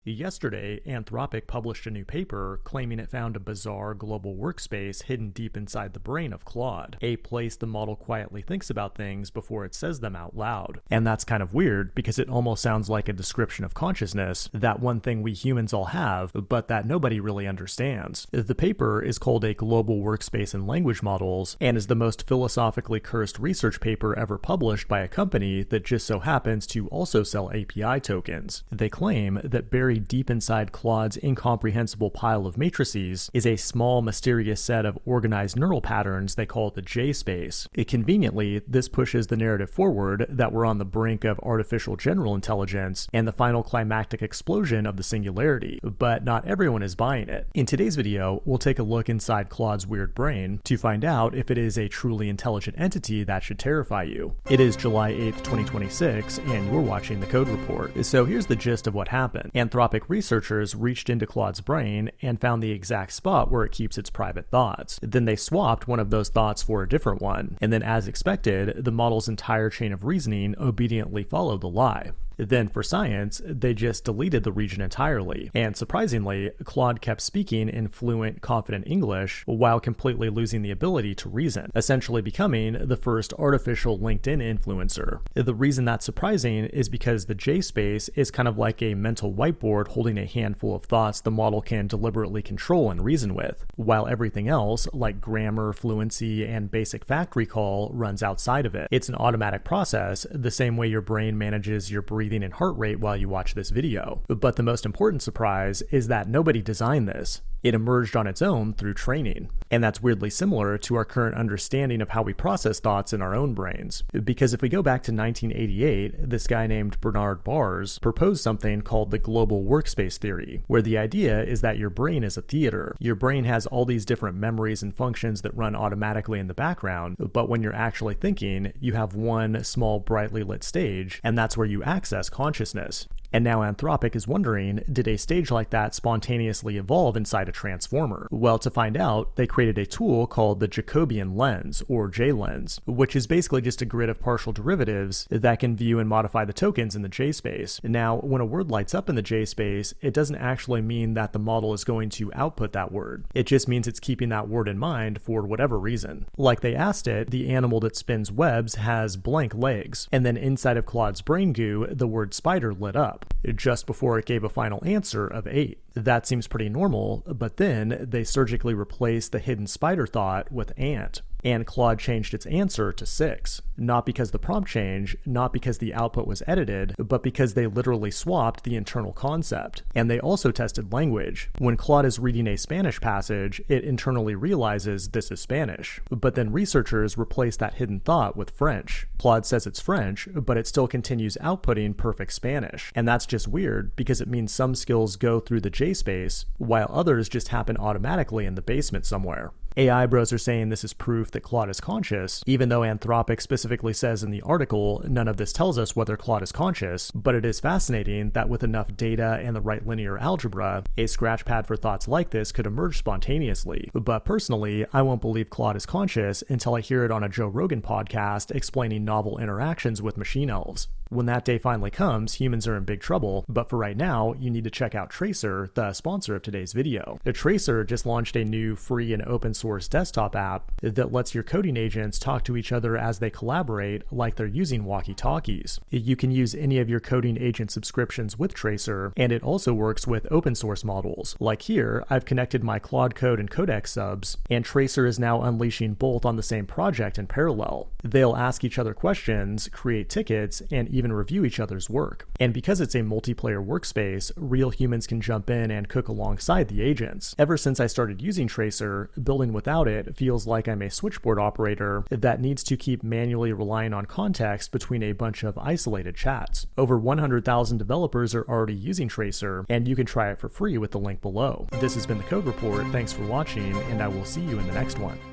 Yesterday, Anthropic published a new paper claiming it found a bizarre global workspace hidden deep inside the brain of Claude, a place the model quietly thinks about things before it says them out loud. And that's kind of weird because it almost sounds like a description of consciousness, that one thing we humans all have, but that nobody really understands. The paper is called A Global Workspace in Language Models and is the most philosophically cursed research paper ever published by a company that just so happens to also sell API tokens. They claim that buried deep inside Claude's incomprehensible pile of matrices is a small, mysterious set of organized neural patterns they call the J-space. Conveniently, this pushes the narrative forward that we're on the brink of artificial general intelligence and the final climactic explosion of the singularity, but not everyone is buying it. In today's video, we'll take a look inside Claude's weird brain to find out if it is a truly intelligent entity that should terrify you. It is July 8th, 2026, and you're watching The Code Report. So here's the gist of what happened. Anthropic researchers reached into Claude's brain and found the exact spot where it keeps its private thoughts. Then they swapped one of those thoughts for a different one, and then as expected, the model's entire chain of reasoning obediently followed the lie. Then for science, they just deleted the region entirely, and surprisingly, Claude kept speaking in fluent, confident English while completely losing the ability to reason, essentially becoming the first artificial LinkedIn influencer. The reason that's surprising is because the J-space is kind of like a mental whiteboard holding a handful of thoughts the model can deliberately control and reason with, while everything else, like grammar, fluency, and basic fact recall, runs outside of it. It's an automatic process, the same way your brain manages your breathing and heart rate while you watch this video. But the most important surprise is that nobody designed this. It emerged on its own through training. And that's weirdly similar to our current understanding of how we process thoughts in our own brains. Because if we go back to 1988, this guy named Bernard Bars proposed something called the global workspace theory, where the idea is that your brain is a theater. Your brain has all these different memories and functions that run automatically in the background, but when you're actually thinking, you have one small brightly lit stage, and that's where you access consciousness. And now Anthropic is wondering, did a stage like that spontaneously evolve inside a transformer? Well, to find out, they created a tool called the Jacobian lens, or J-lens, which is basically just a grid of partial derivatives that can view and modify the tokens in the J-space. Now, when a word lights up in the J-space, it doesn't actually mean that the model is going to output that word. It just means it's keeping that word in mind for whatever reason. Like they asked it, the animal that spins webs has blank legs, and then inside of Claude's brain goo, the word spider lit up just before it gave a final answer of 8. That seems pretty normal, but then they surgically replaced the hidden spider thought with ant, and Claude changed its answer to 6. Not because the prompt changed, not because the output was edited, but because they literally swapped the internal concept. And they also tested language. When Claude is reading a Spanish passage, it internally realizes this is Spanish. But then researchers replaced that hidden thought with French. Claude says it's French, but it still continues outputting perfect Spanish. And that's just weird because it means some skills go through the J-space, while others just happen automatically in the basement somewhere. AI bros are saying this is proof that Claude is conscious, even though Anthropic specifically says in the article none of this tells us whether Claude is conscious, but it is fascinating that with enough data and the right linear algebra, a scratchpad for thoughts like this could emerge spontaneously. But personally, I won't believe Claude is conscious until I hear it on a Joe Rogan podcast explaining novel interactions with machine elves. When that day finally comes, humans are in big trouble, but for right now, you need to check out Tracer, the sponsor of today's video. Tracer just launched a new free and open source desktop app that lets your coding agents talk to each other as they collaborate like they're using walkie-talkies. You can use any of your coding agent subscriptions with Tracer, and it also works with open source models. Like here, I've connected my Claude Code and Codex subs, and Tracer is now unleashing both on the same project in parallel. They'll ask each other questions, create tickets, and even review each other's work. And because it's a multiplayer workspace, real humans can jump in and cook alongside the agents. Ever since I started using Tracer, building without it feels like I'm a switchboard operator that needs to keep manually relying on context between a bunch of isolated chats. Over 100,000 developers are already using Tracer, and you can try it for free with the link below. This has been The Code Report. Thanks for watching, and I will see you in the next one.